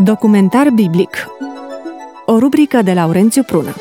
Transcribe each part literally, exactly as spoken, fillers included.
Documentar biblic. O rubrică de Laurențiu Prună.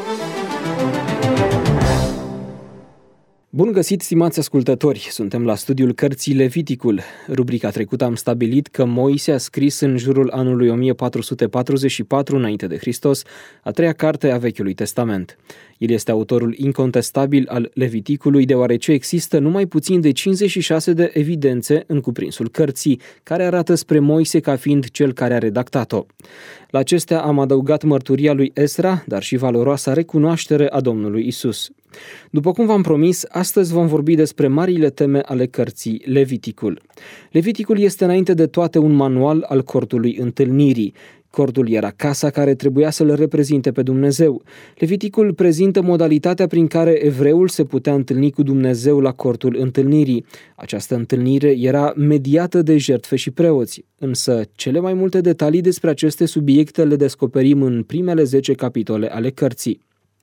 Bun găsit, stimați ascultători! Suntem la studiul cărții Leviticul. Rubrica trecută am stabilit că Moise a scris în jurul anului o mie patru sute patruzeci și patru înainte de Hristos, a treia carte a Vechiului Testament. El este autorul incontestabil al Leviticului, deoarece există numai puțin de cincizeci și șase de evidențe în cuprinsul cărții, care arată spre Moise ca fiind cel care a redactat-o. La acestea am adăugat mărturia lui Ezra, dar și valoroasa recunoaștere a Domnului Isus. După cum v-am promis, astăzi vom vorbi despre marile teme ale cărții Leviticul. Leviticul este înainte de toate un manual al cortului întâlnirii. Cortul era casa care trebuia să-L reprezinte pe Dumnezeu. Leviticul prezintă modalitatea prin care evreul se putea întâlni cu Dumnezeu la cortul întâlnirii. Această întâlnire era mediată de jertfe și preoți, însă cele mai multe detalii despre aceste subiecte le descoperim în primele zece capitole ale cărții.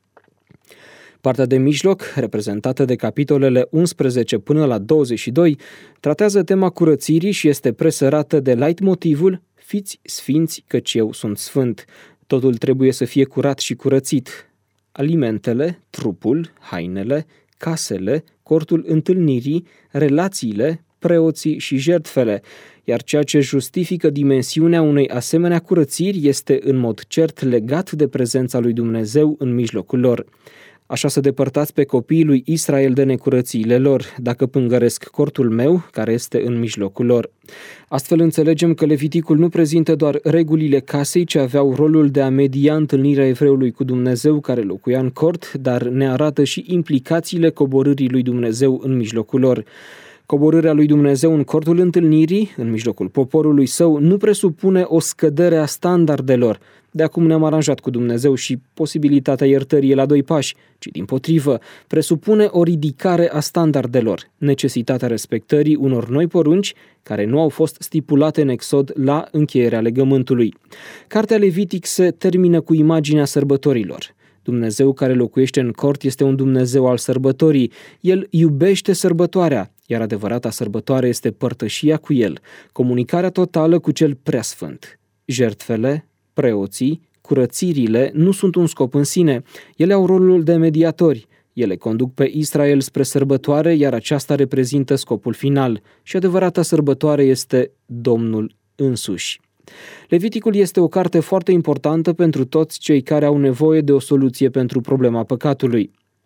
Partea de mijloc, reprezentată de capitolele unsprezece până la douăzeci și doi, tratează tema curățirii și este presărată de leitmotivul "Fiți sfinți, căci eu sunt sfânt". Totul trebuie să fie curat și curățit. Alimentele, trupul, hainele, casele, cortul întâlnirii, relațiile, preoții și jertfele, iar ceea ce justifică dimensiunea unei asemenea curățiri este în mod cert legat de prezența lui Dumnezeu în mijlocul lor. Așa să depărtați pe copiii lui Israel de necurățiile lor, dacă pângăresc cortul meu, care este în mijlocul lor. Astfel înțelegem că Leviticul nu prezintă doar regulile casei, ce aveau rolul de a media întâlnirea evreului cu Dumnezeu care locuia în cort, dar ne arată și implicațiile coborârii lui Dumnezeu în mijlocul lor. Coborârea lui Dumnezeu în cortul întâlnirii, în mijlocul poporului său, nu presupune o scădere a standardelor. De acum ne-am aranjat cu Dumnezeu și posibilitatea iertării e la doi pași, ci dimpotrivă, presupune o ridicare a standardelor, necesitatea respectării unor noi porunci care nu au fost stipulate în Exod la încheierea legământului. Cartea Levitic se termină cu imaginea sărbătorilor. Dumnezeu care locuiește în cort este un Dumnezeu al sărbătorii. El iubește sărbătoarea, iar adevărata sărbătoare este părtășia cu El, comunicarea totală cu Cel Preasfânt. Jertfele, preoții, curățirile nu sunt un scop în sine, ele au rolul de mediatori. Ele conduc pe Israel spre sărbătoare, iar aceasta reprezintă scopul final și adevărata sărbătoare este Domnul însuși. Leviticul este o carte foarte importantă pentru toți cei care au nevoie de o soluție pentru problema păcatului.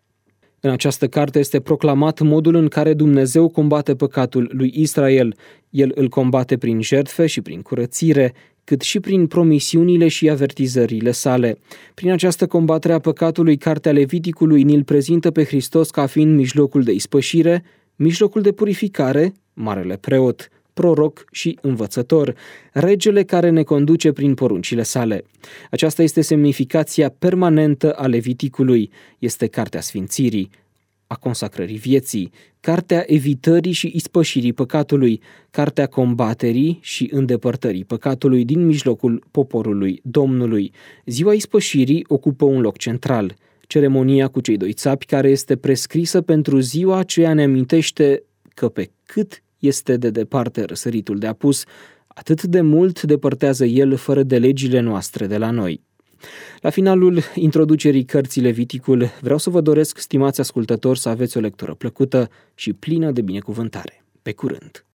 În această carte este proclamat modul în care Dumnezeu combate păcatul lui Israel. El îl combate prin jertfe și prin curățire, cât și prin promisiunile și avertizările sale. Prin această combatere a păcatului, cartea Leviticului ni-l prezintă pe Hristos ca fiind mijlocul de ispășire, mijlocul de purificare, marele preot, proroc și învățător, regele care ne conduce prin poruncile sale. Aceasta este semnificația permanentă a Leviticului. Este cartea sfințirii, a consacrării vieții, cartea evitării și ispășirii păcatului, cartea combaterii și îndepărtării păcatului din mijlocul poporului Domnului. Ziua ispășirii ocupă un loc central. Ceremonia cu cei doi țapi, care este prescrisă pentru ziua aceea, ne amintește că pe cât este de departe răsăritul de apus, atât de mult depărtează el fără de legile noastre de la noi. La finalul introducerii cărții Leviticul, vreau să vă doresc, stimați ascultători, să aveți o lectură plăcută și plină de binecuvântare. Pe curând!